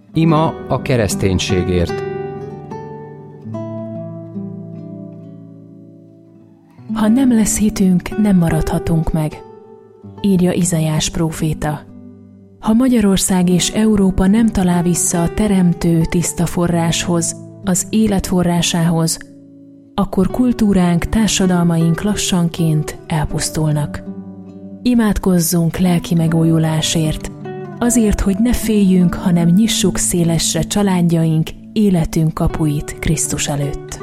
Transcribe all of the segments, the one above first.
Ima a kereszténységért. Ha nem lesz hitünk, nem maradhatunk meg, írja Izaiás próféta. Ha Magyarország és Európa nem talál vissza a teremtő tiszta forráshoz, az élet forrásához, akkor kultúránk, társadalmaink lassanként elpusztulnak. Imádkozzunk lelki megújulásért, azért, hogy ne féljünk, hanem nyissuk szélesre családjaink, életünk kapuit Krisztus előtt.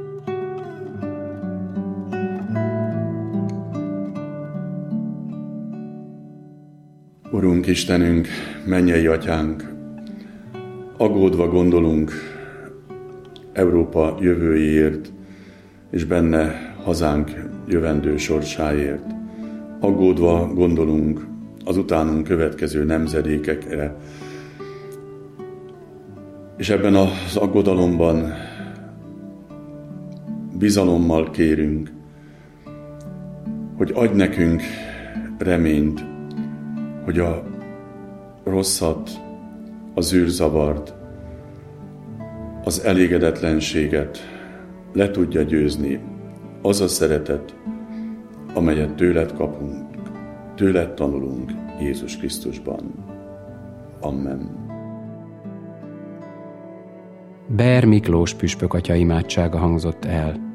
Urunk Istenünk, mennyei Atyánk, aggódva gondolunk Európa jövőjéért, és benne hazánk jövendő sorsáért. Aggódva gondolunk az utánunk következő nemzedékekre, és ebben az aggodalomban bizalommal kérünk, hogy adj nekünk reményt, hogy a rosszat, az űrzavart, az elégedetlenséget le tudja győzni az a szeretet, amelyet tőled kapunk, tőled tanulunk Jézus Krisztusban. Amen. Ber Miklós püspök atya imádsága hangzott el.